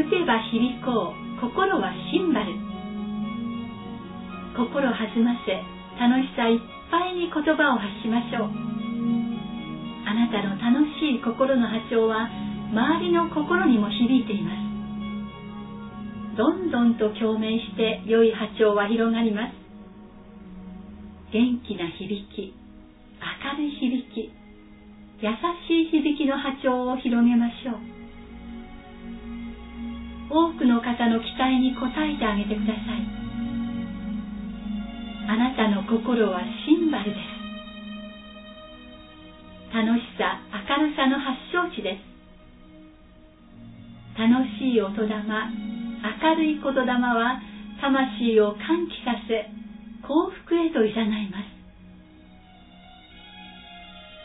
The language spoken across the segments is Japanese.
打てば響こう、心はシンバル。心弾ませ、楽しさいっぱいに言葉を発しましょう。あなたの楽しい心の波長は周りの心にも響いています。どんどんと共鳴して良い波長は広がります。元気な響き、明るい響き、優しい響きの波長を広げましょう。多くの方の期待に応えてあげてください。あなたの心はシンバルです。楽しさ、明るさの発祥地です。楽しい音玉、明るい言霊は魂を喚起させ、幸福へと誘います。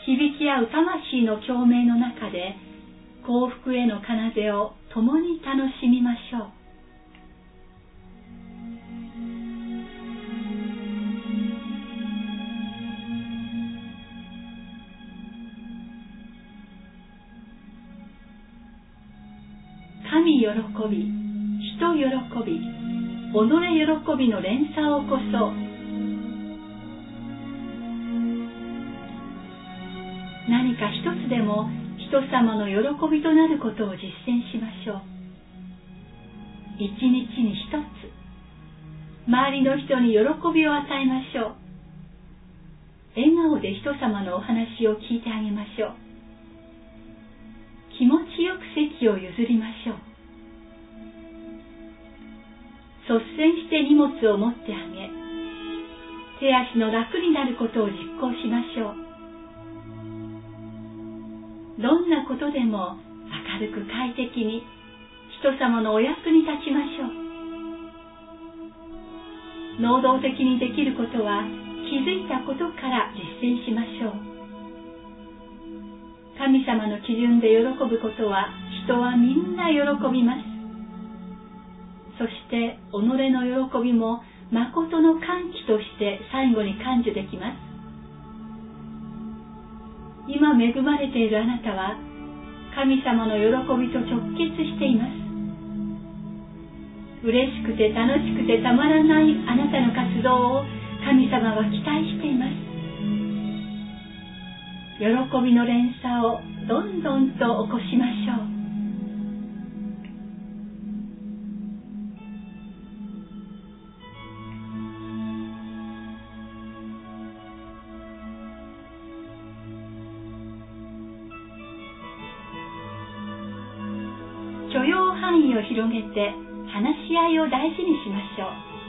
響き合う魂の共鳴の中で、幸福への奏を共に楽しみましょう。神喜び、人喜び、己喜びの連鎖を起こそう。何か一つでも人様の喜びとなることを実践しましょう。一日に一つ、周りの人に喜びを与えましょう。笑顔で人様のお話を聞いてあげましょう。気持ちよく席を譲りましょう。率先して荷物を持ってあげ、手足の楽になることを実行しましょう。どんなことでも明るく快適に人様のお役に立ちましょう。能動的にできることは気づいたことから実践しましょう。神様の基準で喜ぶことは人はみんな喜びます。そして己の喜びも誠の歓喜として最後に感受できます。今恵まれているあなたは神様の喜びと直結しています。嬉しくて楽しくてたまらないあなたの活動を神様は期待しています。喜びの連鎖をどんどんと起こしましょう。許容範囲を広げて話し合いを大事にしましょ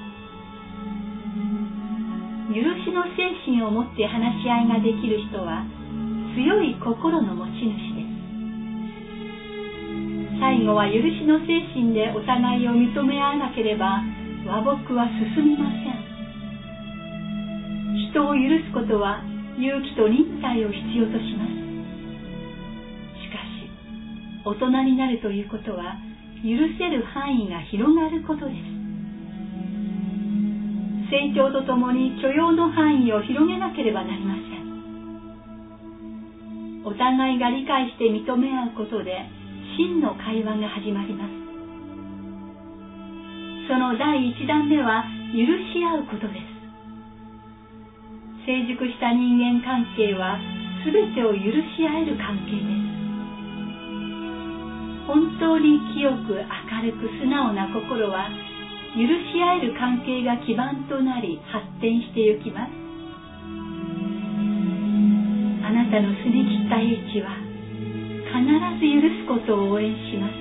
う。許しの精神を持って話し合いができる人は強い心の持ち主です。最後は許しの精神でお互いを認め合わなければ和睦は進みません。人を許すことは勇気と忍耐を必要とします。大人になるということは許せる範囲が広がることです。成長とともに許容の範囲を広げなければなりません。お互いが理解して認め合うことで真の会話が始まります。その第一弾目は許し合うことです。成熟した人間関係はすべてを許し合える関係です。本当に清く明るく素直な心は許し合える関係が基盤となり発展してゆきます。あなたの澄み切った英知は必ず許すことを応援します。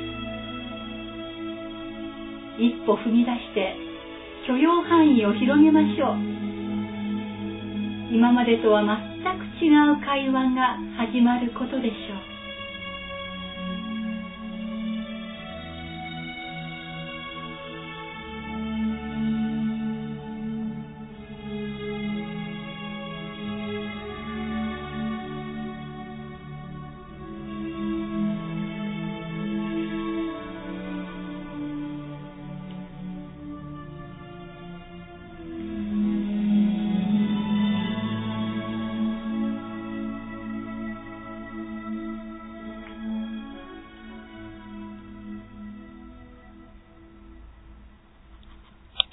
一歩踏み出して許容範囲を広げましょう。今までとは全く違う会話が始まることでしょう。